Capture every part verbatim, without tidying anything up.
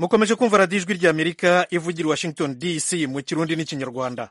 mukomeje kumva radiyo ijwi ry'amerika ivugira i Washington D C mu kirundi n'ikinyarwanda.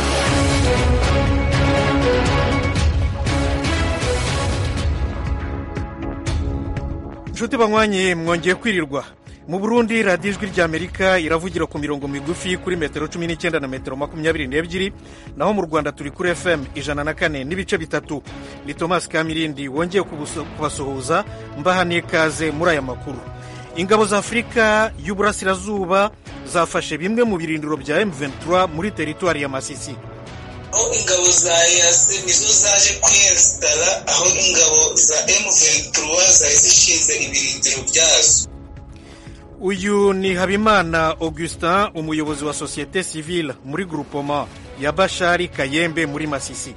nshuti banywanyi mwongeye kwirirwa. mu Burundi radiyo ijwi ry'amerika iravugira ku mirongo migufi kuri metero cumi n'icyenda na metero makumyabiri n'ebyiri, naho mu Rwanda turi kuri F M ijana na kane n'ibice bitatu. ni Thomas Kamirindi wongeye kubasuhuza mbaha n'ikaze muri aya makuru. ingabo za Afurika y'Uburasirazuba zafashe bimwe mu birindiro bya M vingt-trois muri teritwari ya Masisi. aho ingabo za E A C nizo zaje kwiyesitara aho ingabo za M vingt-trois zari zishinze ibirindiro byazo. uyu ni Habimana Augustin, umuyobozi wa Societe Civile muri groupement ya Bashari Kayembe muri Masisi.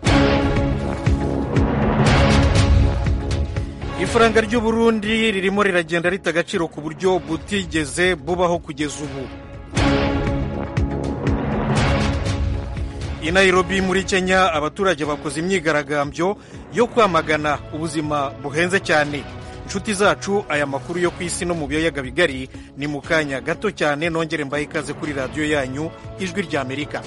ifaranga ry'u Burundi ririmo riragenda rita agaciro ku buryo butigeze bubaho kugeza ubu. i Nairobi muri Kenya abaturage bakoze imyigaragambyo yo kwamagana ubuzima buhenze cyane. inshuti zacu, aya makuru yo ku isi no mu biyaga bigari ni mu kanya gato cyane. nongere mbaye ikaze kuri radiyo yanyu ijwi ry'Amerika.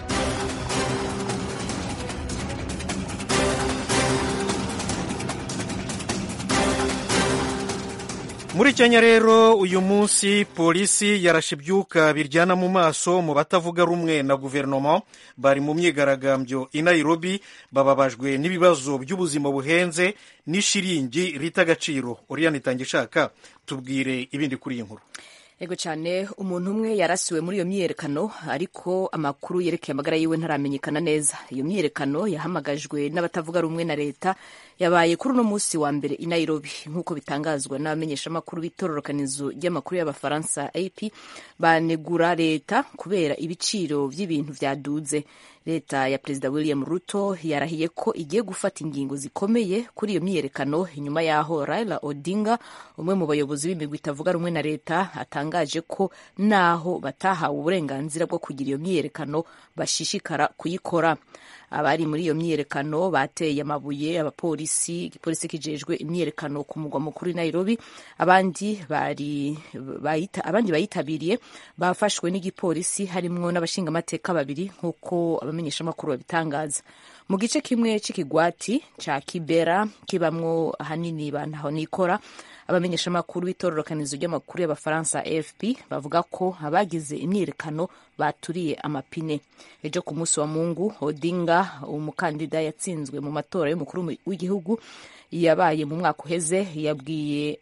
muri Kenya rero uyu munsi polisi yarashe ibyuka biryana mu maso mu batavuga rumwe na guverinoma bari mu myigaragambyo i Nairobi, bababajwe n'ibibazo by'ubuzima buhenze n'ishiringi rita agaciro. Oriane Itangishaka, tubwire ibindi kuri iyi nkuru. Ego cyane, umuntu umwe yarasiwe muri iyo myiyerekano, ariko amakuru yerekeye amagara yiwe ntaramenyekana neza. iyo myiyerekano yahamagajwe n'abatavuga rumwe na leta yabaye kuri uno munsi wa mbere i Nairobi, nk'uko bitangazwa n'abamenyeshamakuru b'itororokanizo ry'amakuru y'abafaransa A P. banegura leta kubera ibiciro by'ibintu byaduze. leta ya Perezida William Ruto yarahiye ko igiye gufata ingingo zikomeye kuri iyo myiyerekano inyuma yaho Raila Odinga, umwe mu bayobozi b'imigwi itavuga rumwe na leta, atangaje ko naho batahawe uburenganzira bwo kugira iyo myiyerekano bashishikara kuyikora. abari muri iyo myiyerekano bateye amabuye abapolisi, igipolisi kijejwe imyiyerekano ku mugwa mukuru i Nairobi. abandi bari bayita, abandi bayitabiriye bafashwe n'igipolisi, harimwo n'abashingamateka babiri, nk'uko abamenyeshamakuru babitangaza. mu gice kimwe c'ikigwati ca Kibera kibamwo ahanini bantaho nikora, abamenyeshamakuru b'itororokanizo ry'amakuru y'abafaransa A F P bavuga ko abagize imyiyerekano baturiye amapine. ejo ku munsi wa Mungu, Odinga, umukandida yatsinzwe mu matora y'umukuru w'igihugu yabaye mu mwaka uheze, yabwiye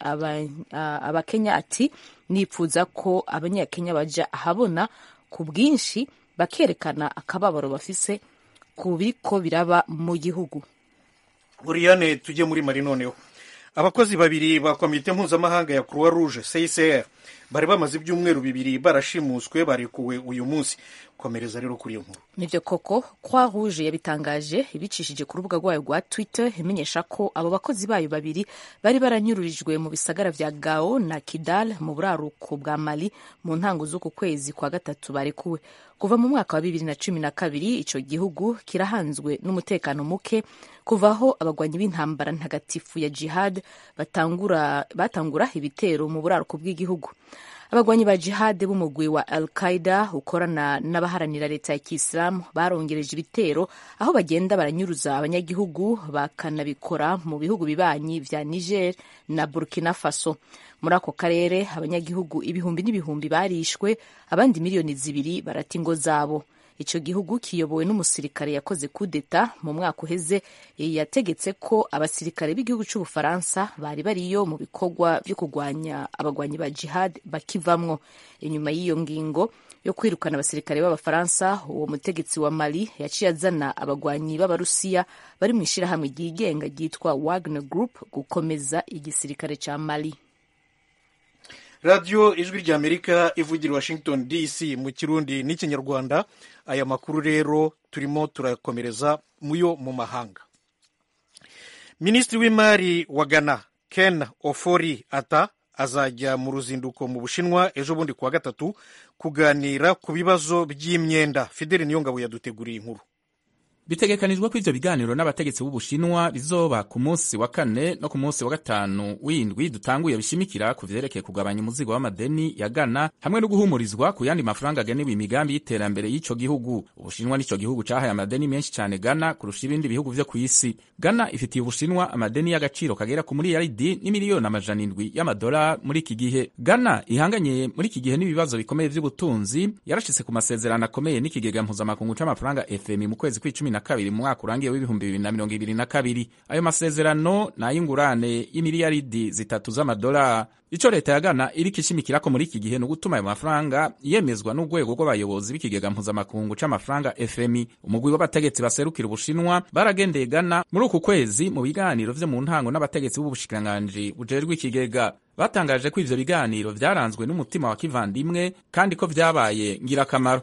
abakenya aba ati nipfuza ko abanyakenya baja ahabona ku bwinshi bakerekana akababaro bafise ku biriko biraba mu gihugu. Oriane, tujye muri Mali noneho. abakozi babiri ba komite mpuzamahanga ya Croix Rouge C I C R bari bamaze ibyumweru bibiri barashimuswe, barekuwe uyu munsi. komereza rero kuri iyo nkuru. Nivyo koko, Croix Rouge yabitangaje ibicishije ku rubuga rwayo rwa Twitter, imenyesha ko abo bakozi bayo babiri bari baranyururijwe mu bisagara vya Gao na Kidal mu buraruko bwa Mali mu ntango z'uku kwezi kwa gatatu barekuwe. kuva mu mwaka wa bibiri na cumi na kabiri ico gihugu kirahanzwe n'umutekano muke kuvaho abagwanyi b'intambara ntagatifu ya jihad batangura batangura ibitero mu buraruko bw'igihugu. abagwanyi ba jihad b'umugwi wa Al-Qaeda ukorana n'abaharanira leta ya Kisilamu barongereje ibitero aho bagenda baranyuruza abanyagihugu, bakanabikora mu bihugu bibanyi vya Niger na Burkina Faso. muri ako karere abanyagihugu ibihumbi n'ibihumbi barishwe, abandi miliyoni zibiri barata ingo zabo. ico gihugu kiyobowe n'umusirikare yakoze kudeta mu mwaka uheze, yategetse ko abasirikare b'igihugu c'Ubufaransa bari bariyo mu bikorwa vyo kurwanya abagwanyi ba jihad bakivamwo. inyuma y'iyo ngingo yo kwirukana abasirikare b'Abafaransa, uwo mutegetsi wa Mali yaciye azana abagwanyi b'Abarusiya bari mw'ishirahamwe ryigenga ryitwa Wagner Group gukomeza igisirikare ca Mali. radiyo ijwi ry'Amerika ivugira Washington D C mu kirundi n'ikinyarwanda. aya makuru rero turimo turakomereza muyo mu mahanga. minisitiri w'imari wa Ghana Ken Ofori Atta azajya mu ruzinduko mu Bushinwa ejo bundi kuwa gatatu kuganira ku bibazo by'imyenda. Fideli Niyongabo yaduteguriye inkuru. Bitegekanijwe ko ivyo biganiro n'abategetsi b'Ubushinwa bizoba ku munsi wa kane no ku munsi wa gatanu w'indwi dutanguye bishimikira ku vyerekeye kugabanya umuzigo w'amadeni ya Ghana hamwe no guhumurizwa ku yandi mafaranga agenewe imigambi y'iterambere y'ico gihugu. Ubushinwa nico gihugu cahaye amadeni menshi cane Ghana kurusha ibindi bihugu vyo kw'isi. Ghana ifitiye Ubushinwa amadeni y'agaciro kagera ku miliyaridi n'imiliyoni amajana indwi y'amadolari muri iki gihe. Ghana ihanganye muri iki gihe n'ibibazo bikomeye vy'ubutunzi, yarashitse ku masezerano akomeye n'ikigega mpuzamakungu c'amafaranga F M I mu kwezi kw'icumi na kabiri mu mwaka urangiye w'ibihumbi bibiri na mirongo ibiri na kabiri. Ayo masezerano n'ay'ingurane y'imiliyaridi zitatu z'amadolari. Ico leta ya Ghana iriko ishimikirako muri iki gihe no gutuma ayo mafaranga yemezwa n'urwego rw'abayobozi b'ikigega mpuzamakungu c'amafaranga F M I. Umugwi w'abategetsi baserukira Ubushinwa baragendeye Ghana muri uku kwezi mu biganiro vyo mu ntango n'abategetsi b'ubushikiranganji bujejwe ikigega. Batangaje ko ivyo biganiro vyaranzwe n'umutima wa kivandimwe kandi ko vyabaye ngirakamaro.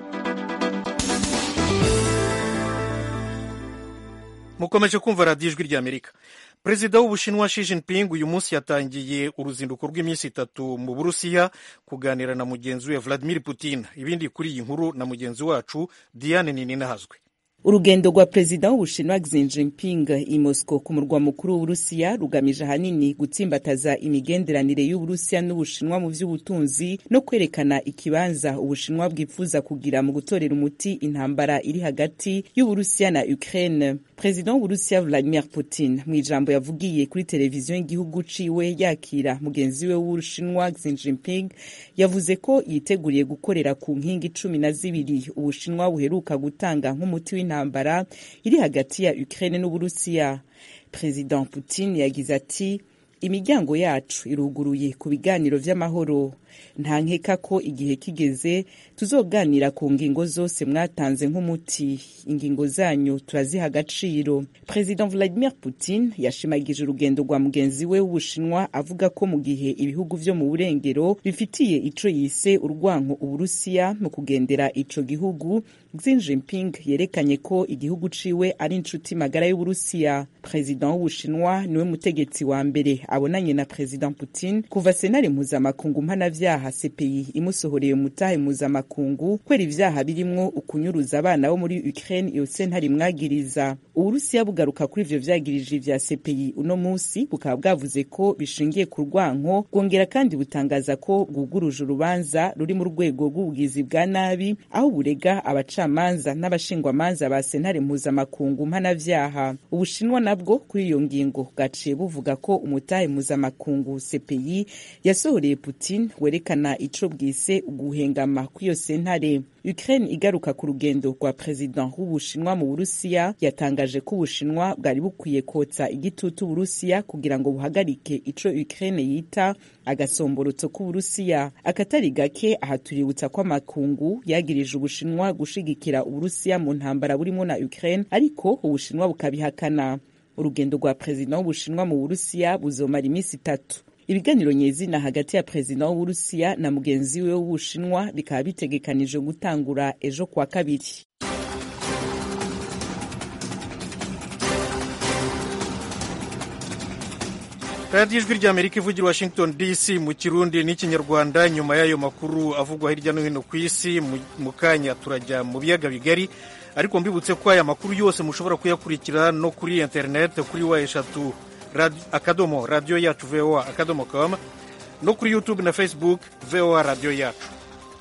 Mukomeje kumva radiyo ijwi ry'Amerika. Perezida w'Ubushinwa Xi Jinping uyu munsi yatangiye uruzinduko rw'iminsi itatu mu Burusiya kuganira na mugenzi we Vladimir Putin. Ibindi kuri iyi nkuru na mugenzi wacu Diane Nininahazwe. Urugendo rwa perezida w'Ubushinwa Xi Jinping i Moscow ku murwa mukuru w'Uburusiya rugamije ahanini gutsimbataza imigenderanire y'Uburusiya n'Ubushinwa mu vy'ubutunzi no kwerekana ikibanza Ubushinwa bwifuza kugira mu gutorera umuti intambara iri hagati y'Uburusiya na Ukraine. Perezida w'Uburusiya Vladimir Putin mu ijambo yavugiye kuri televiziyo y'igihugu ciwe yakira mugenzi we w'Ubushinwa Xi Jinping yavuze ko yiteguriye gukorera ku nkingi cumi na zibiri Ubushinwa buheruka gutanga nk'umuti w'intambara iri hagati ya Ukraine n'Uburusiya. President Putin yagize ati imiryango yacu iruguruye ku biganiro vy'amahoro. Nta nkeka ko igihe kigeze tuzoganira ku ngingo zose mwatanze nk'umuti. Ingingo zanyu turaziha agaciro. President Vladimir Putin yashimagije urugendo rwa mugenzi we w'Ubushinwa avuga ko mu gihe ibihugu vyo mu burengero bifitiye ico yise urwanko Uburusiya mu kugendera ico gihugu, Xi Jinping yerekanye ko igihugu ciwe ari inshuti magara y'Uburusiya. President w'Ubushinwa niwe mutegetsi wa mbere abonanye na President Putin kuva senare mpuzamakungu mpanavyaha C P I imusohoreye mutahe mpuzamakungu kwera ivyaha birimwo ukunyuruza abana bo muri Ukraine iyo sentare imwagiriza. Uburusiya bugaruka kuri ivyo vyagirije vya C P I uno musi bukaba bwavuze ko bishingiye ku rwanko, bwongera kandi butangaza ko bwuguruje urubanza ruri mu rwego rw'ubugizi bwa nabi aho burega abacamanza n'abashingwamanza ba sentare mpuzamakungu mpanavyaha. Ubushinwa nabwo kuri iyo ngingo bwaciye buvuga ko umutahe mpuzamakungu C P I yasohoreye Putin werekana ico bwise uguhengama kw'iyo sentare. Ukraine igaruka ku rugendo rwa President w'Ubushinwa mu Burusiya yatangaje ko Ubushinwa bwari bukwiye kotsa igitutu Burusiya kugira ngo buhagarike ico Ukraine yita agasomborotso k'Uburusiya. Akatari gake ahatuributsa ko amakungu yagirije Ubushinwa gushigikira Uburusiya mu ntambara burimo na Ukraine, ariko Ubushinwa bukabihakana. Urugendo rwa President w'Ubushinwa mu Burusiya buzomara imisi itatu. Ibiganiro nyezina hagati ya President w'Uburusiya na mugenzi we w'Ubushinwa bikaba bitegekanije gutangura ejo kwa kabiri. radiyo ijwi ry'Amerika ivugira Washington D C mu Kirundi n'Ikinyarwanda. Nyuma y'ayo makuru avugwa hirya no hino ku isi, mu kanya turajya mu biyaga bigari, ariko mbibutse ko aya makuru yose mushobora kuyakurikira no kuri internet kuri wa eshatu radio, akadomo radio yacu voa akadomo com no kuri YouTube na Facebook voa radio yacu.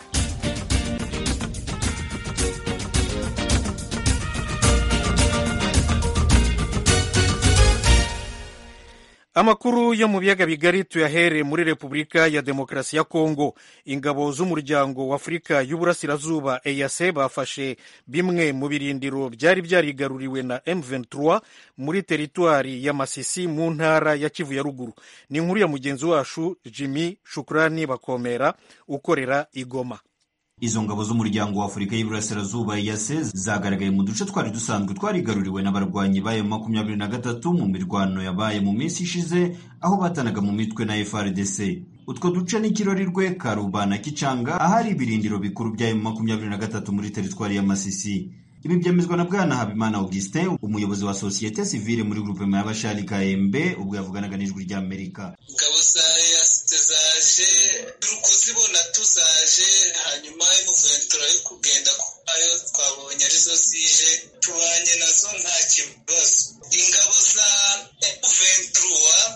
Amakuru yo mu biyaga bigari tuyahere muri Repubulika ya Demokarasi ya Kongo. Ingabo z'umuryango w'Afrika y'Uburasirazuba E A C bafashe bimwe mu birindiro byari byarigaruriwe na M vingt-trois muri teritwari ya Masisi mu ntara ya Kivu ya ruguru. Ni inkuru ya mugenzi wacu Jimmy Shukrani Bakomera ukorera Igoma. Izo ngabo z'umuryango w'Afrika y'Iburasirazuba E A C zagaragaye mu duce twari dusanzwe twarigaruriwe n'abarwanyi bayo makumyabiri na gatatu mu mirwano yabaye mu minsi ishize aho batanaga mu mitwe na F R D C. Utwo duce ni Kirorirwe, Karuba na Kicanga ahari ibirindiro bikuru byayo makumyabiri na gatatu muri teritwari ya Masisi. Ibi byemezwa na Bwana Habimana Augustin, umuyobozi wa societe civile muri groupement y'abashali K M B, ubwo yavuganaga n'ijwi ry'Amerika. Ingabo za E A C zaje turi kuzibona tuzaje, hanyuma M vingt-trois yo kugenda kwayo twabonye arizo zije, tubanye nazo nta kibazo. Ingabo za M vingt-trois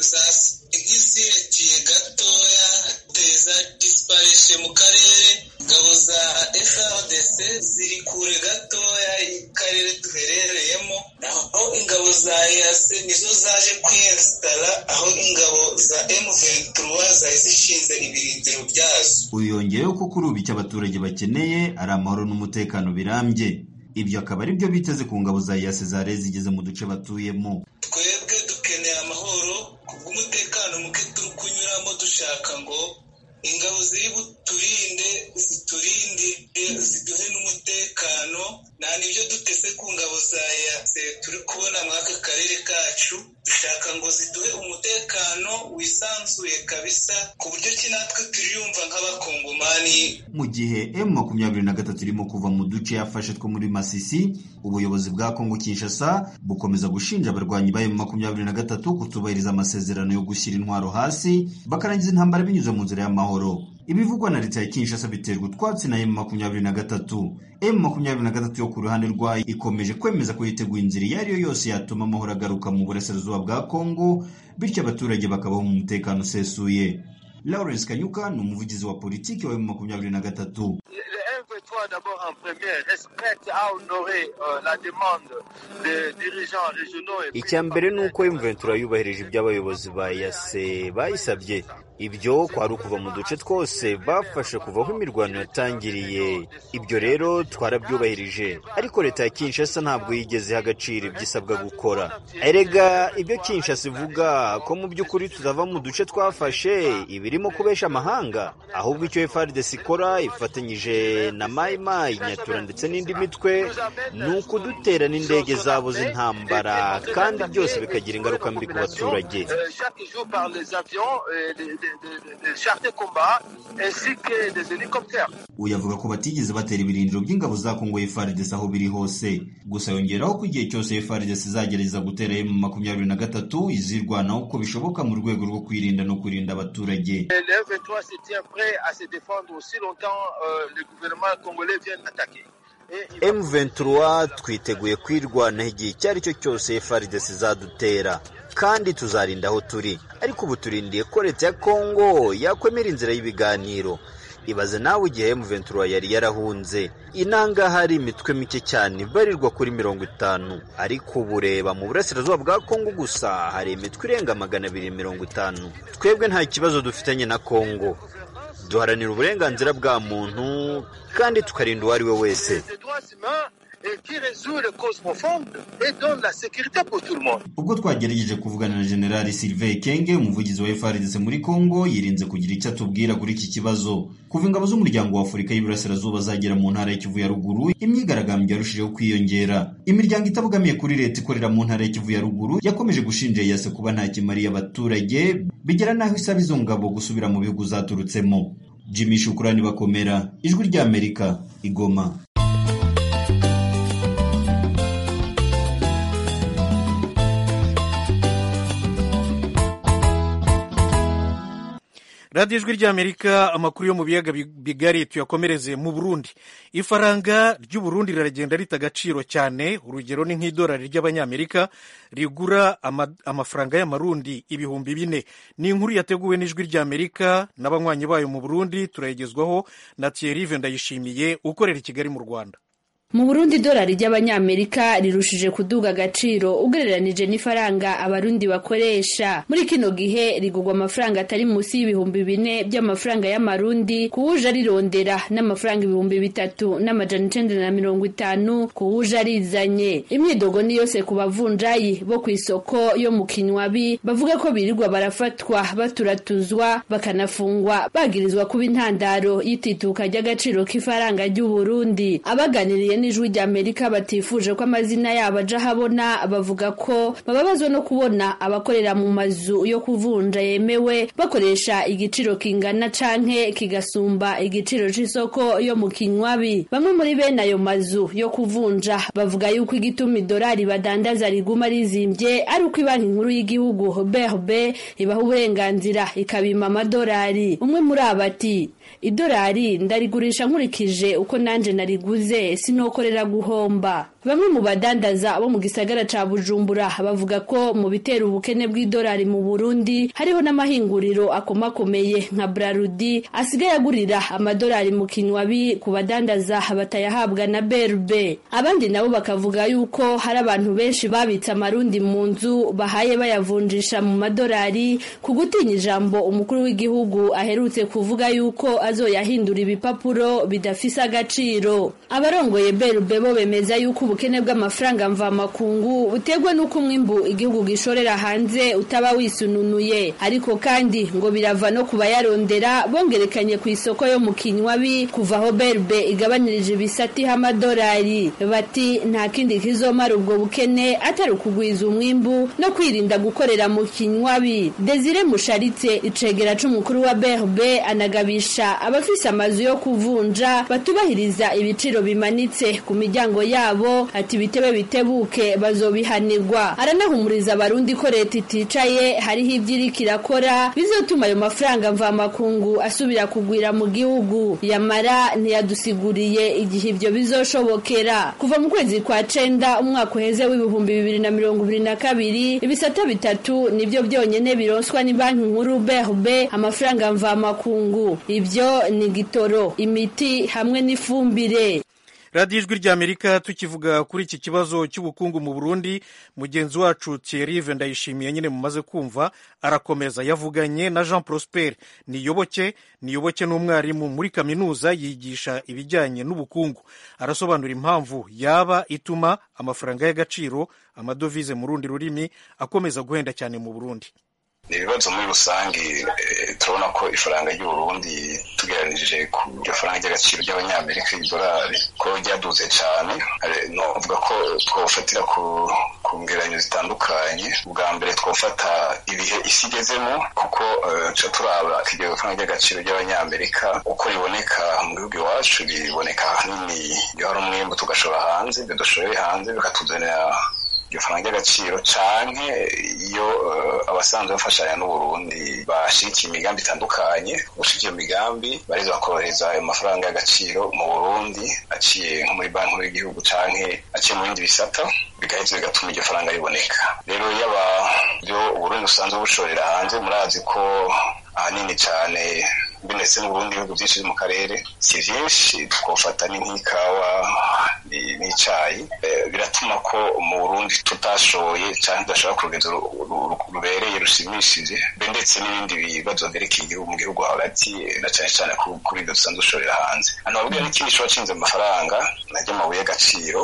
nk'izirikiye gatoya teza disparishe mu karere, ingabo za F A R D C ziri kure gatoya y'akarere duherereyemo, naho ingabo za E A C nizo zaje kwinstala aho ingabo za M vingt-trois zari zishinze ibirindiro byazo. Uyongeyeho ko kuri ubu icyo abaturage bakeneye ari amahoro n'umutekano birambye. Ibyo akaba ari byo biteze ku ngabo za E A C zari zigeze mu duce batuyemo. Twebwe dukeneye amahoro kubw'umutekano muke turi kunyuramo, dushaka ngo ingabo ziri buturinde ziturinde ziduhe n'umutekano. Nta nibyo duteze ku ngabo za E A C turi kubona muri aka karere kacu, dushaka ngo ziduhe umutekano wisanzuye kabisa, ku buryo ki natwe turiyumva nk'abakongomani. Mu gihe M makumyabiri na gatatu irimo kuva mu duce yafashe two muri Masisi, ubuyobozi bwa Kongo Kinshasa bukomeza gushinja abarwanyi ba M makumyabiri na gatatu kutubahiriza amasezerano yo gushyira intwaro hasi bakarangiza intambara binyuze mu nzira y'amahoro. Ibivugwa na leta ya Kinshasa biterwa utwatsi na M makumyabiri na gatatu. M makumyabiri na gatatu yo ku ruhande rwayo ikomeje kwemeza ko yiteguye inzira iyo ari yo yose yatuma amahoro agaruka mu burasirazuba bwa Kongo, bityo abaturage bakabaho mu mutekano usesuye. Lawrence Kanyuka ni umuvugizi wa politiki wa M makumyabiri na gatatu. D'abord en premier respecte à honorer euh, la demande des dirigeants régionaux. Icyambere nuko M vingt-trois yubahirije iby'abayobozi ba E A C bayisabye. Ibyo kwari ukuva mu duce twose bafashe kuva aho imirwano yatangiriye. Ibyo rero twarabyubahirije, ariko leta ya Kinshasa ntabwo yigeze iha agaciro ibyo isabwa gukora. Erega ibyo Kinshasa ivuga ko mu by'ukuri tutava mu duce twafashe ibirimo kubesha amahanga, ahubwo icyo F A R D C ikora ifatanyije na Mai Mai, Nyatura ndetse n'indi mitwe ni ukudutera n'indege zabo z'intambara, kandi byose bikagira ingaruka mbi ku baturage. Uyavuga ko batigeze batera ibirindiro by'ingabo za Kongo F A R D C aho biri hose, gusa yongeraho ko igihe cyose F A R D C izagerageza gutera M makumyabiri na gatatu izirwanaho uko bishoboka mu rwego rwo kwirinda no kurinda abaturage. M vingt-trois twiteguye kwirwanaho igihe icyo ari cyo cyose F A R D C izadutera, kandi tuzarinda aho turi. Ariko ubu turindiye ko leta ya Kongo yakwemera inzira y'ibiganiro. Ibaze nawe igihe M vingt-trois yari yarahunze, inanga hari imitwe mike cyane ibarirwa kuri mirongo itanu, ariko ubu reba mu burasirazuba bwa Kongo gusa hari imitwe irenga magana abiri mirongo itanu. Twebwe nta kibazo dufitanye na Kongo, duharanira uburenganzira bwa muntu kandi tukarinda uwo ari we wese. Ubwo twagerageje kuvugana na General Sylvain Kenge, umuvugizi wa F A R D C muri Kongo, yirinze kugira icyo atubwira kuri iki kibazo. Kuva ingabo z'umuryango wa Afurika y'Iburasirazuba zagera mu ntara ya Kivu ya ruguru, imyigaragambyo yarushijeho kwiyongera. Imiryango itabogamiye kuri leta ikorera mu ntara ya Kivu ya ruguru yakomeje gushinja E A C kuba nta kimariye abaturage, bigera naho isaba izo ngabo gusubira mu bihugu zaturutsemo. Jimmy Shukrani Bakomera, Ijwi ry'Amerika, Igoma. radiyo ijwi ry'Amerika, amakuru yo mu biyaga bigari tuyakomereze mu Burundi. Ifaranga ry'u Burundi riragenda rita agaciro cyane, urugero ni nk'idolari ry'abanyamerika rigura ama, amafaranga y'amarundi ibihumbi bine. Ni inkuru yateguwe n'Ijwi ry'Amerika n'abanywanyi bayo mu Burundi, turayigezwaho na Thierry Vendayishimiye ukorera i Kigali mu Rwanda. Mu Burundi idolari ry'abanyamerika rirushije kuduga agaciro ugereranije n'ifaranga abarundi bakoresha. Muri kino gihe rigugwa amafaranga atari munsi y'ibihumbi bine by'amafaranga y'amarundi kuwuje arirondera, n'amafaranga ibihumbi bitatu n'amajana icenda na mirongo itanu kuwuje arizanye. Imyidogo ni yose ku bavunjayi bo ku isoko yo mu Kinywabi, bavuga ko birirwa barafatwa baturatuzwa bakanafungwa bagirizwa kuba intandaro y'itituka ry'agaciro k'ifaranga ry'u Burundi. Abaganiriye n'ijwi rya Amerika batifuje ko amazina yabo aja habona bavuga ko bababazwa no kubona abakorera mu mazu yo kuvunja yemewe bakoresha igiciro kingana canke kigasumba igiciro c'isoko yo mu kinywabi. Bamwe muri bene ayo mazu yo kuvunja bavuga yuko igituma idolari badandaza riguma rizimvye ari uko ibanki nkuru y'igihugu B R B ibaha uburenganzira ikabima amadolari. Umwe muri abati idolari ndarigurisha nkurikije uko nanje nariguze sinokorera guhomba. Bamwe mu badandaza bo mu gisagara ca Bujumbura bavuga ko mu bitera ubukene bw'idolari mu Burundi hariho n'amahinguriro akomakomeye nka Brarudi asigaye agurira amadolari mu kinywabi ku badandaza batayahabwa na B R B. Abandi nabo bakavuga yuko hari abantu benshi babitsa amarundi mu nzu bahaye bayavunjisha mu madolari ku gutinya ijambo umukuru w'igihugu aherutse kuvuga yuko azoyahindura ibipapuro bidafise agaciro. Abarongoye B R B bo bemeza yuko ubukene bw'amafaranga mva makungu butegwe nuko umwimbu igihugu gishorera hanze utaba wisununuye, ariko kandi ngo birava no kubayarondera bongerekanye ku isoko yo mu kinywabi kuva aho B R B igabanirije ibisati h'amadolari. Bati nta kindi kizomara ubwo bukene atari ukugwiza umwimbu no kwirinda gukorera mu kinywabi. Desire Musharitse icegera c'umukuru wa B R B anagabisha abafise amazu yo kuvunja batubahiriza ibiciro bimanitse ku miryango yabo ati bitebe bitebuke bazobihanirwa. Aranahumuriza abarundi ko leta iticaye hariho ivyiriko irakora bizotuma ayo mafaranga mva makungu asubira kugwira mu gihugu. Yamara ntiyadusiguriye igihe ivyo bizoshobokera. Kuva mu kwezi kwa cenda umwaka uheze w'ibihumbi bibiri na mirongo ibiri na kabiri ibisata bitatu nivyo byonyene bironswa ni banki nkuru B R B amafaranga mva makungu. Ivyo ni gitoro, imiti hamwe n'ifumbire. radiyo ijwi rya Amerika tukivuga kuri iki kibazo cy'ubukungu mu Burundi, mugenzi wacu Thierry Ndayishimiye nyine mumaze kumva arakomeza. Yavuganye na Jean Prosper Niyoboke. Niyoboke n'umwarimu muri kaminuza yigisha ibijyanye n'ubukungu. Arasobanura impamvu yaba ituma amafaranga y'agaciro amadovize mu rundi rurimi akomeza guhenda cyane mu Burundi. Ni ibibazo muri rusange turabona ko ifaranga ry'u Burundi tugereranije ku iryo faranga ry'agaciro ry'abanyamerika y'idolari ko ryaduze cyane. No kuvuga ko twofatira ku ku ngereranyo zitandukanye. Ubwa mbere twofata ibihe isi igezemo kuko nca turaba iryo faranga ry'agaciro ry'abanyamerika uko riboneka mu gihugu iwacu riboneka ahanini iyo hari umwimbu tugashora hanze, ibyo dushoye hanze bikatuzanira iryo faranga ry'agaciro canke iyo uh, abasanzwe bafashanya n'Uburundi bashikiye imigambi itandukanye. Gushikiye iyo migambi bariza bakorohereza ayo mafaranga y'agaciro mu Burundi aciye nko muri banki y'igihugu canke aciye mu bindi bisata, bigaheza bigatuma iryo faranga riboneka. Rero yaba byo Uburundi usanzwe bushorera hanze, murazi ko ahanini cyane ndetse n'Uburundi ibihugu byinshi mu karere si byinshi, twofata n'ikawa n'icayi. Biratuma ko mu Burundi tutashoye cyangwa tudashobora kurugeza rubereye rushimishije, ndetse n'ibindi bibazo berekeye igihugu mu gihugu hagati na cyane cyane kuri ibyo dusanzwe dushorera hanze. Hano babwira n'ikindi gishobora cinze amafaranga najya amabuye y'agaciro,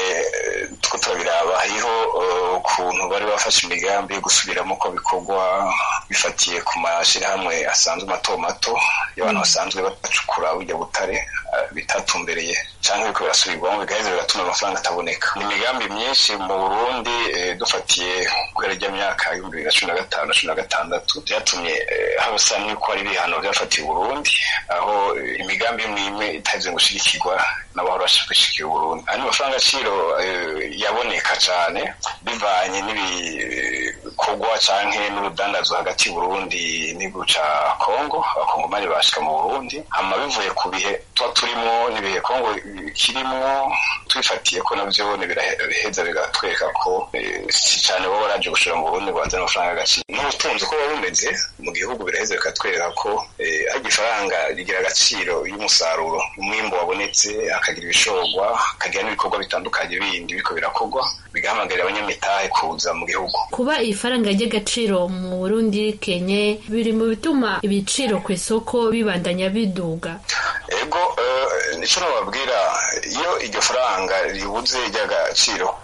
two turabiraba hariho ukuntu bari bafashe imigambi yo gusubiramo ko bikorwa bifatiye ku mashyirahamwe asanzwe mato mato y'abantu basanzwe bacukura burya butare bitatumbereye cyangwa biko birasubirwamo, bigaheza bigatuma amafaranga ataboneka. Ni imigambi myinshi mu Burundi dufatiye guhera rya myaka y'ibihumbi bibiri na cumi na gatanu na cumi na gatandatu byatumye hasa n'uko ari ibihano byafatiye Burundi, aho imigambi imwe imwe itaheze gushigikirwa n'abahora bashikira Burundi. Ani mafaranga aciro yaboneka cyane bivanye n'ibikorwa canke n'urudandazo hagati y'Uburundi n'igihugu ca Kongo. Abakongomani bashika mu Burundi hama bivuye ku bihe tuba turimo n'ibihe Kongo kirimo, twifatiye ko navyo biraheza bigatwereka ko si cyane bo baraje gushora mu Burundi bazana amafaranga agaciro. N'ubutunzi ko bumeze mu gihugu biraheza bikatwereka ko ari ifaranga rigira agaciro y'umusaruro, umwimbo wabonetse akagira ibishorwa, akagira n'ibikorwa bitandukanye bindi biko birakorwa, bigahamagarira abanyamitahe kuza mu gihugu. Kuba ifaranga ry'agaciro mu Burundi Kenya biri mu bituma ibiciro ku isoko bibandanya biduga. Ego nico nababwira, iyo iryo faranga ribuze ry'agaciro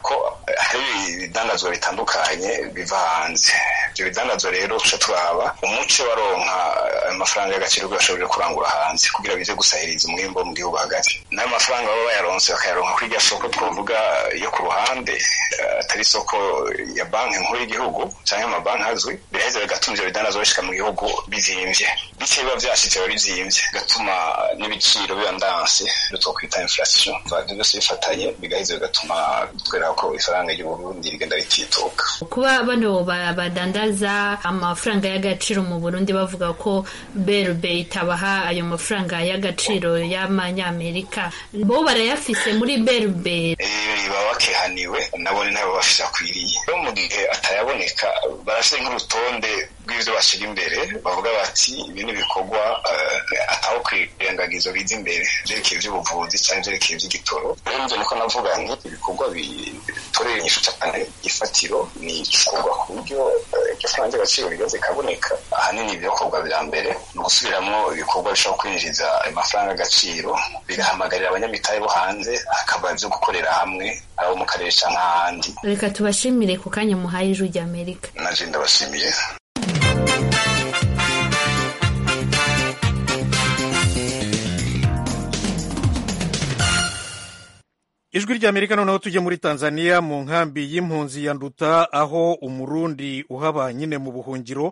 ko hari ibidandazwa bitandukanye biva hanze. Ibyo bidandazwa rero tuca turaba umuce waronka amafaranga y'agaciro gashoboye kurangura hanze kugira bize gusahiriza umwimbo mu gihugu hagati. N'ayo mafaranga baba bayaronse bakayaronka kuri irya soko twavuga yo ku ruhande atari isoko ya banki nkuru y'igihugu cyangwa amabanki azwi, biraheza bigatuma ivyo bidandazwa bishika mu gihugu bizimvye. Bike biba vyashitse biba bizimvye gatuma n'ibiciro biba ndanse rero twokwita inflation. Byose bifatanye bigaheza bigatuma twera ko ifaranga ry'u Burundi rigenda ritituka. Kuba bano badandaza amafaranga y'agaciro mu Burundi bavuga ko B R B itabaha ayo mafaranga y'agaciro y'amanyamerika, bo barayafise muri B R B. Eh baba bakihaniwe nabone nabo bafise akwiriye. Rero mu gihe atayaboneka barashye nk'urutonde bw'ivyo bashira imbere bavuga bati ibi ni bikorwa uh, ataho kwirengagizo biza imbere vyerekeye ivy'ubuvuzi cyangwa vyerekeye ivy'igitoro. Rero nje niko navuga nti ibikorwa bitoreye inyishu cyane ifatiro ni igikorwa ku buryo iryo faranga ry'agaciro rigaze kaboneka. Ahanini ibikorwa bya mbere ni gusubiramo ibikorwa bishobora kwinjiza amafaranga y'agaciro bigahamagarira abanyamitahe bo hanze hakaba ivyo gukorera hamwe abo mu karere canke ahandi. Reka tubashimire ku kanya muhaye ijwi ry'Amerika. Naje ndabashimiye. Ijwi ry'Amerika noneho tujye muri Tanzania mu nkambi y'impunzi ya Nduta aho umurundi uhaba nyine mu buhungiro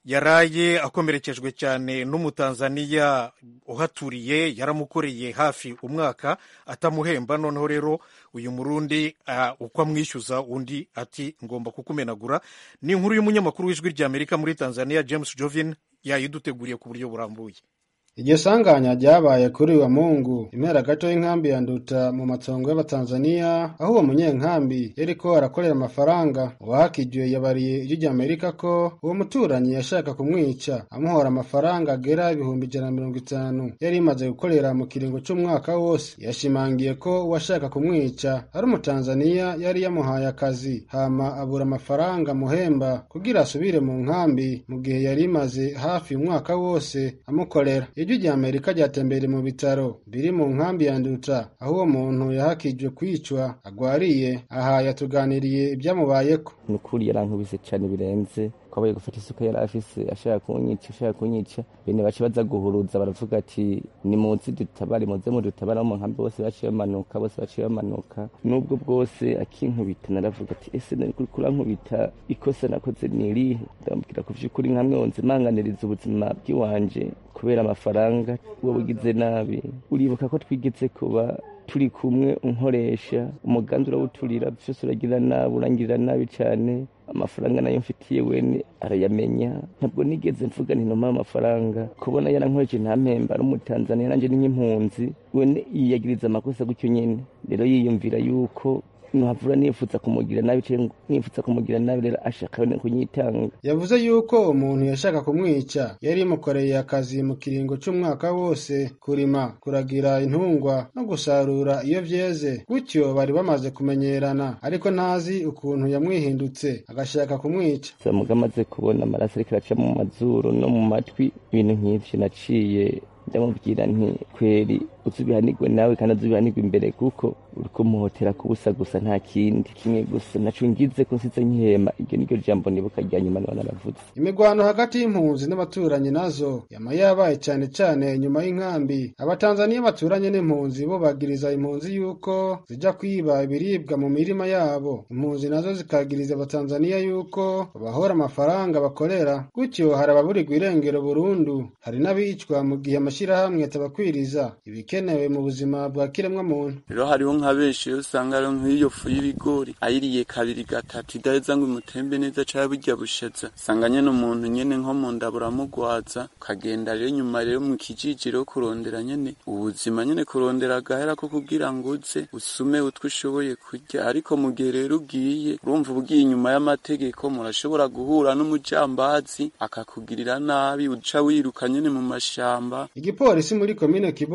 yaraye akomerekejwe cyane n'umutanzaniya uhaturiye yaramukoreye hafi umwaka atamuhemba. Noneho rero uyu murundi uh, uko amwishyuza undi ati ngomba kukumenagura. Ni inkuru y'umunyamakuru w'ijwi ry'Amerika muri Tanzania James Jovin yayiduteguriye ku buryo burambuye. Iryo sanganya ryabaye kuri wa Mungu impera gato y'inkambi ya Nduta mu matongo y'Abatanzania aho uwo munyenkambi yariko arakorera amafaranga. Uwahakijwe yabariye ijwi ry'Amerika ko uwo muturanyi yashaka kumwica amuhora amafaranga agera ibihumbi ijana na mirongo itanu yari imaze gukorera mu kiringo c'umwaka wose. Yashimangiye ko uwashaka kumwica ari umutanzaniya yari yamuhaye akazi hama abura amafaranga muhemba kugira asubire mu nkambi mu gihe yari imaze hafi umwaka wose amukorera. Ijwi ry'Amerika ryatembere mu bitaro biri mu nkambi ya Nduta aho uwo muntu yahakijwe kwicwa agwariye. Aha yatuganiriye ibyamubayeko. Nukuri yarankubise cyane birenze kwabaye gufata isuka yari afise ashaka kunyica ashaka kunyica bene baci baza guhuruza baravuga ati ni muzi dutabare muze mu dutabara mu nkambi bose baciye bamanuka bose baciye bamanuka. Nubwo bwose akinkubita naravuga ati ese nari kuri kurankubita ikosa nakoze niri ndambwira ko vyukuri nkamwe onze manganiriza ubuzima bw'iwanje kubera amafaranga wo bugize nabi. Uribuka ko twigeze kuba turi kumwe unkoresha umuganzu urawuturira byose uragira nabi urangirira nabi cyane. Amafaranga nayo mfitiye wene arayamenya ntabwo nigeze mvuga nti noma amafaranga kubona yarankoreje nta mpemba ari umutanzaniya nanje ni nk'impunzi wene yiyagiriza amakosa gutyo nyene. Rero yiyumvira yuko nuhavura nifuza kumugira nabi cyangwa nifuza kumugira nabi rero ashaka ne kunyitanga. Yavuze yuko umuntu yashaka kumwica yari mukoreye akazi mu kiringo c'umwaka wose kurima kuragira intungwa no gusarura iyo vyeze gutyo bari bamaze kumenyerana ariko ntazi ukuntu yamwihindutse agashaka kumwica. Samugamaze kubona amaraso ariko araca mu mazuru no mu matwi ibintu nk'ivyo naciye ndamubwira nti kweri uzubihanirwe nawe kandi uzubihanirwe imbere kuko uriko muhotera kubusa gusa nta kindi kimwe gusa naco ngize ko nsize nkihema. Iryo niryo jambo nibuka rya nyuma none naravuze. Imigwano hagati y'impunzi n'abaturanyi nazo yama yabaye cyane cyane nyuma y'inkambi. Abatanzaniya baturanye n'impunzi bo bagiriza impunzi yuko zija kwiba ibiribwa mu mirima yabo. Impunzi nazo zikagiriza abatanzaniya yuko bahora amafaranga bakorera gutyo hari ababurirwa irengero burundu hari n'abicwa mu gihe amashirahamwe atabakwiriza ibikenewe mu buzima bwa kiremwa muntu. Rero hariho nka benshi usanga ari nk'iyo fu y'ibigori ayiriye kabiri gatatu idaheza ngo imutembe neza cyangwa burya bushaza usanga nyene umuntu nyene nko mu nda buramugwaza ukagenda rero nyuma rero mu kijijiro kurondera nyene ubuzima nyene kurondera agahera ko kugira ngo uze usume utwo ushoboye kurya. Ariko mu gihe rero ugiye urumva ugiye inyuma y'amategeko murashobora guhura n'umujambazi akakugirira nabi uca wiruka nyene mu mashamba. Igipolisi muri komine Kibondo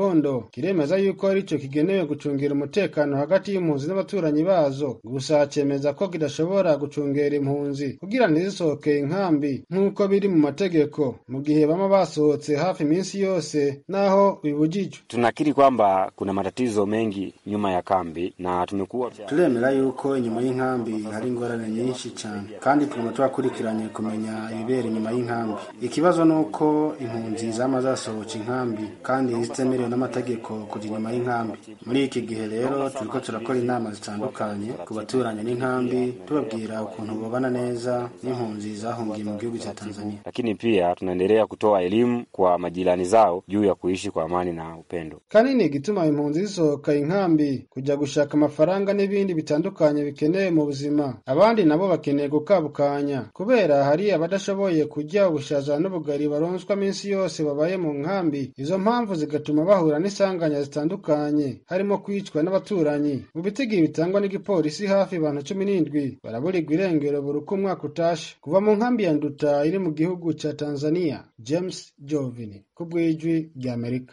mategeko kiremeza yuko arico kigenewe gucungira umutekano hagati y'impunzi n'abaturanyi bazo, gusa cemeza ko kidashobora gucungera impunzi kugira ntizisohoke inkambi nk'uko biri mu mategeko, mu gihe bama basohotse hafi iminsi yose naho bibujijwe. Tunakiri kwamba kuna matatizo mengi nyuma ya kambi na tumekuwa turemera yuko inyuma y'inkambi hari ingorane nyinshi cyane, kandi tuguma twakurikiranye kumenya ibibera inyuma y'inkambi. Ikibazo nuko impunzi zama zasohoka inkambi kandi zitemerewe n'amategeko kuja inyuma y'inkambi. Muri iki gihe rero turiko turakora inama zitandukanye ku baturanye n'inkambi, tubabwira ukuntu bobana neza n'impunzi zahungiye mu gihugu cha Tanzania. Lakini pia tunaendelea kutoa elimu kwa majirani zao juu ya kuishi kwa amani na upendo. Kanini gituma impunzi zisohoka inkambi kuja gushaka amafaranga n'ibindi bitandukanye bikenewe mu buzima, abandi nabo bakeneye gukabukanya kubera hari abadashoboye kujya ubushaza n'ubugari baronswa minsi yose babaye mu nkambi. Izo mpamvu zigatuma bahura n'isanganya zitandukanye harimo kwicwa n'abaturanyi. Mu bitigi bitangwa n'igipolisi hafi abantu cumi n'indwi baraburirwa irengero buri uko umwaka utashe kuva mu nkambi ya Nduta iri mu gihugu cha Tanzania. James Jovini kubwijwi rya Amerika.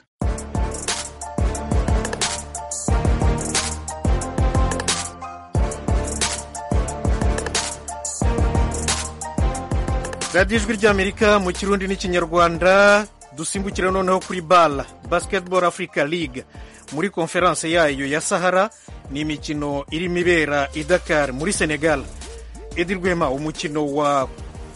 Radio Ijwi ry'Amerika mu Kirundi n'Ikinyarwanda. Dusimbukira noneho kuri BAL, Basketball Africa League. Muri konferanse yayo ya Sahara ni imikino irimo ibera i Dakar muri Senegal. Edi Rwema, umukino wa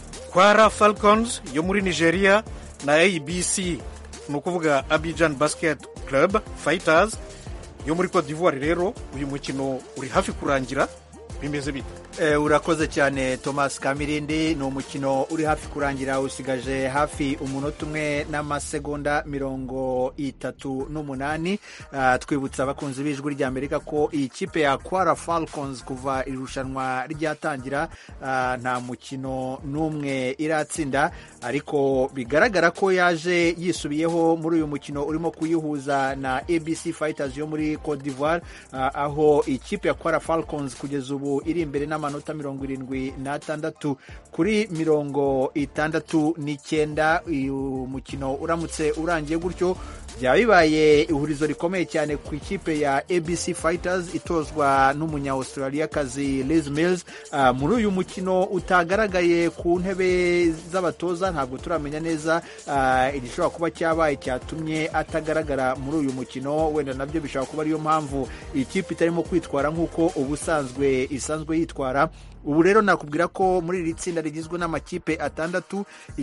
Kwara Falcons yo muri Nigeria na A B C, ni ukuvuga Abidjan Basket Club Fighters yo muri Cote d'Ivoire, rero uyu mukino uri hafi kurangira. Bimeze bite? Eh, urakoze cyane Thomas Kamirindi. Ni umukino uri hafi kurangira, usigaje hafi umunota umwe n'amasegonda mirongo itatu n'umunani. Uh, twibutsa abakunzi b'Ijwi ry'Amerika ko iyi kipe ya Kwara Falcons kuva irushanwa ryatangira uh, nta mukino n'umwe iratsinda, ariko bigaragara ko yaje yisubiyeho muri uyu mukino urimo kuyihuza na A B C Fighters yo muri Cote d'Ivoire, uh, aho ikipe ya Kwara Falcons kugeza ubu iri imbere n'amanota mirongo irindwi n'atandatu kuri mirongo itandatu n'icyenda. Uyu mukino uramutse urangiye gutyo byaba bibaye ihurizo rikomeye cyane ku ikipe ya A B C Fighters itozwa n'umunya-Australia-kazi Liz Mills. Uh, muri uyu mukino utagaragaye ku ntebe z'abatoza, ntabwo turamenya neza uh, igishobora kuba cyabaye cyatumye atagaragara muri uyu mukino. Wenda nabyo bishobora kuba ariyo mpamvu ikipe itarimo kwitwara nk'uko ubusanzwe isanzwe yitwara. Ubu rero nakubwira ko muri iri tsinda rigizwe n'amakipe atandatu,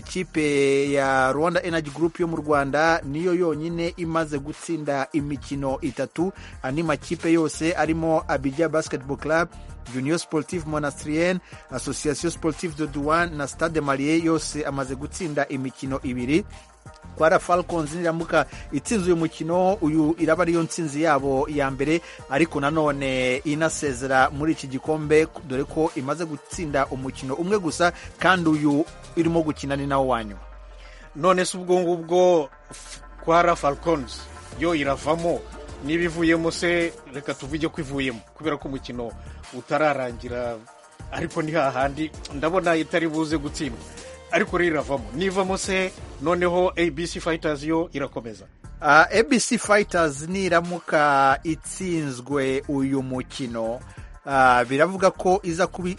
ikipe ya Rwanda Energy Group yo mu Rwanda niyo yonyine imaze gutsinda imikino itatu. Andi makipe yose arimo Abidjan Basketball Club, Union Sportive Monastrienne, Association Sportive de Douane na Stade Malien yose amaze gutsinda imikino ibiri. Kwara Falcons niramuka itsinze uyu mukino, uyu iraba ariyo ntsinzi yabo ya mbere, ariko nanone inasezera muri iki gikombe dore ko imaze gutsinda umukino umwe gusa, kandi uyu irimo gukina ni nawo wanyuma. None se ubwo ngubwo Kwara Falcons yo iravamo n'ibivuyemo se, reka tuvuge ko ivuyemo kubera ko umukino utararangira, ariko ni hahandi ndabona itari buze gutsindwa, ariko rero iravamo. Nivamo se noneho A B C Fighters yo irakomeza. Uh, A B C Fighters niramuka itsinzwe uyu mukino, uh, biravuga ko iza kubi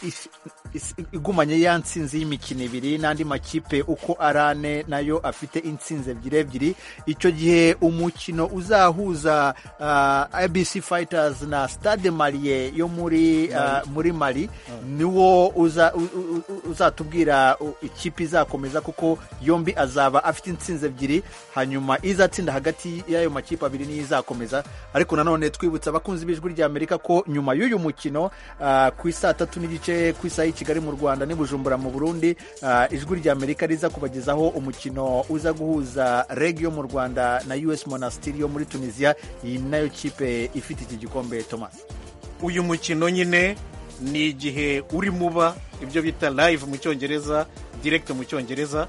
igumanye ya ntsinzi y'imikino ibiri n'andi makipe uko arane nayo afite intsinzi ebyiri ebyiri. Icyo gihe umukino uzahuza uh, A B C Fighters na Stade Malien yo muri uh, muri Mali niwo uza uzatubwira ikipe izakomeza, kuko yombi azaba afite intsinzi ebyiri, hanyuma izatsinda hagati y'ayo makipe abiri niyo izakomeza. Ariko nanone twibutsa abakunzi b'Ijwi ry'Amerika ko nyuma y'uyu mukino uh, ku saa tatu n'igice ku isaha Kigali mu Rwanda ni Bujumbura mu Burundi, uh, Ijwi ry'Amerika riza kubagezaho umukino uza guhuza Reg yo mu Rwanda na U S Monastir yo muri Tunisia. Iyi nayo kipe ifite iki gikombe. Thomas, uyu mukino nyine ni igihe uri muba ibyo bita live mu Cyongereza, direct mu Cyongereza.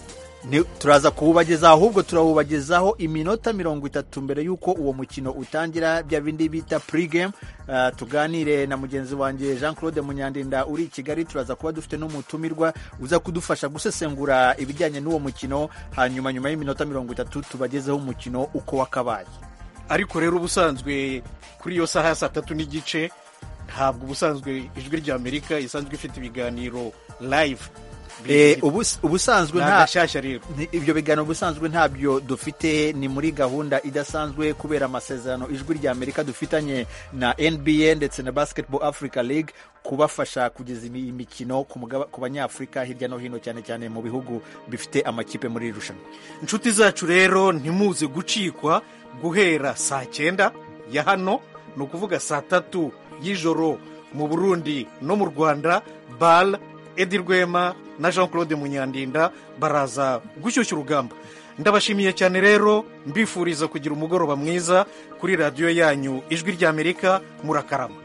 Turaza kuwubagezaho, ahubwo turawubagezaho iminota mirongo itatu mbere y'uko uwo mukino utangira, bya bindi bita pre-game. Uh, tuganire na mugenzi wanjye Jean Claude Munyandinda uri i Kigali. Turaza kuba dufite n'umutumirwa uza kudufasha gusesengura ibijyanye n'uwo mukino, hanyuma nyuma y'iminota mirongo itatu tubagezeho umukino uko wakabaye. ariko rero ubusanzwe kuri iyo saha ya saa tatu n'igice ntabwo ubusanzwe ijwi rya Amerika isanzwe ifite ibiganiro live. Eh, ubus, ubusanzwe nta shasha rero ibyo biganiro ubusanzwe ntabyo dufite, ni muri gahunda idasanzwe kubera amasezerano ijwi rya Amerika dufitanye na N B A ndetse na Basketball Africa League kubafasha kugeza imikino ku, ku banyafurika hirya no hino cyane cyane mu bihugu bifite amakipe muri irushanwa. Inshuti zacu rero ntimuze gucikwa guhera saa cyenda ya hano, ni ukuvuga saa tatu y'ijoro mu Burundi no mu Rwanda. Bal Edi Rwema na Jean Claude Munyandinda baraza gushyushya urugamba. Ndabashimiye cyane rero, mbifuriza kugira umugoroba mwiza kuri radiyo yanyu ijwi rya Amerika. Murakarama.